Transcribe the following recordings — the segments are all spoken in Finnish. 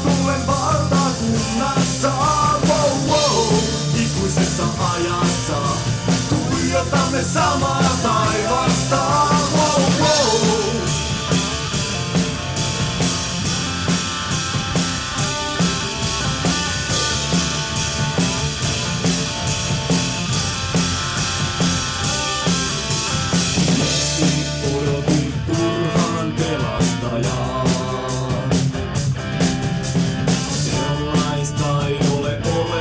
tulen valtakunnassa, wow, wow, ikuisessa ajassa. Tuijotamme samaa taivasta, wow, wow. Odotin turhaan pelastajaa. Sellaista ei ole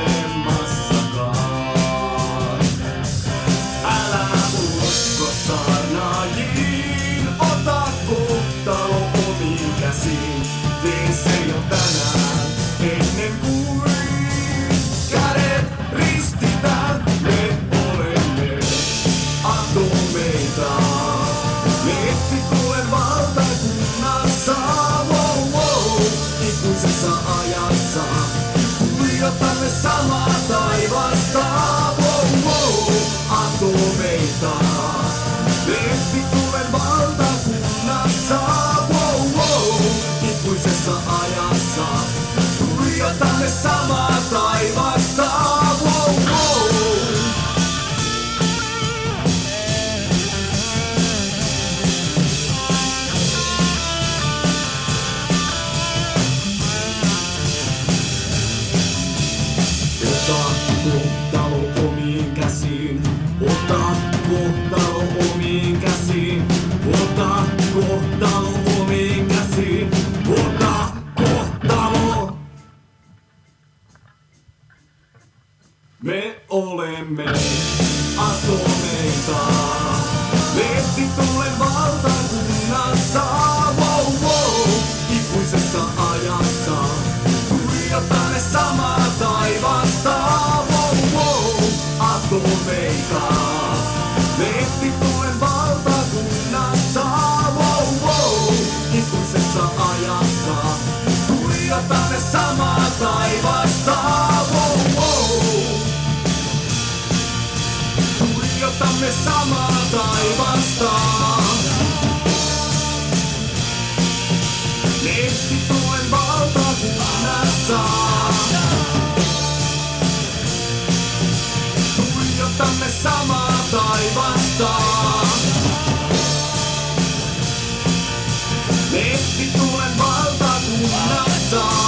olemassakaan. Älä usko saarnaajiin, ota kohtalo omiin käsiin. Tee se jo tänään, ennen kuin kädet ristitään. Me olemme atomeita. Lehti tulen valtakunnassa, wow, wow, ikuisessa ajassa. Tuijotamme samaa taivasta, wow, wow, atomeita. Lehti tulen valtakunnassa, wow, wow, ikuisessa ajassa. Tuijotamme samaa taivasta, wow, wow. Ota kohtalo omiin käsiin, ota kohtalo omiin käsiin, ota kohtalo omiin käsiin, ota kohtalo. Me olemme atomeita, lehti tulen valtakunnassa, wow, wow, ikuisessa ajassa. Tuijotamme samaa taivasta, wow, wow, atomeita. Lehti tulen valtakunnassa, wow, wow, ikuisessa ajassa. Tuijotamme samaa taivasta, wow, wow. Tuijotamme samaa taivasta. Lehti tulen valtakunnassa. Tuijotamme samaa taivasta. Lehti tulen valtakunnassa.